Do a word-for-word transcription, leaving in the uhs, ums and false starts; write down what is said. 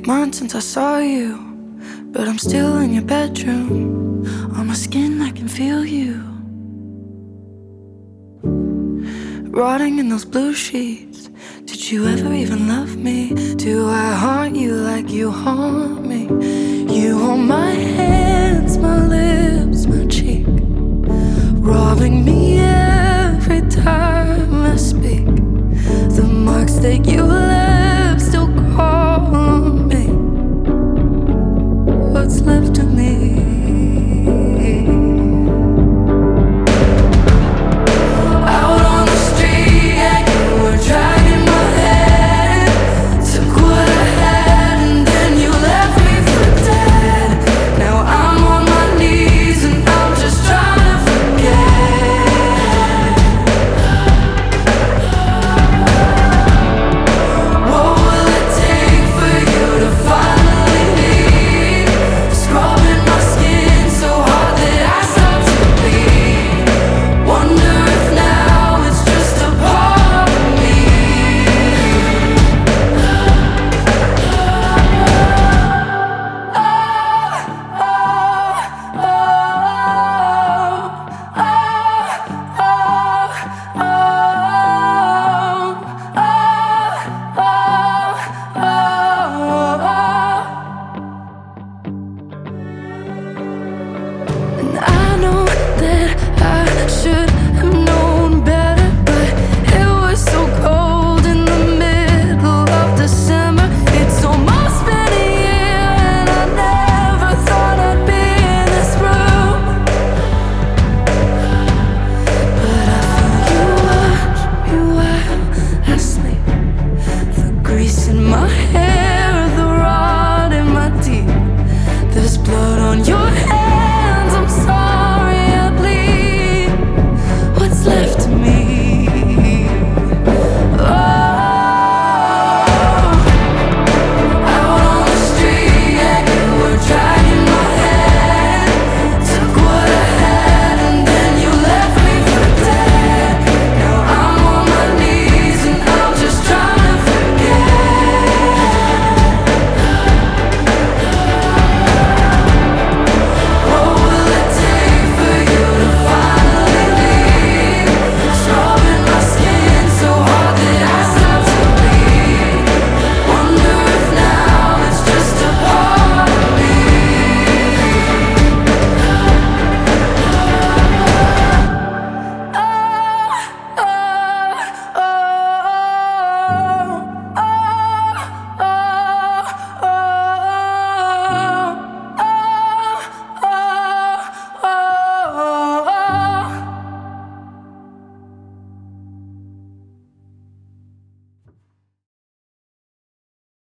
months since I saw you, but I'm still in your bedroom. On my skin I can feel you, rotting in those blue sheets. Did you ever even love me? Do I haunt you like you haunt me? You hold my hands, my lips, my cheek, robbing me every time I speak. The marks that you left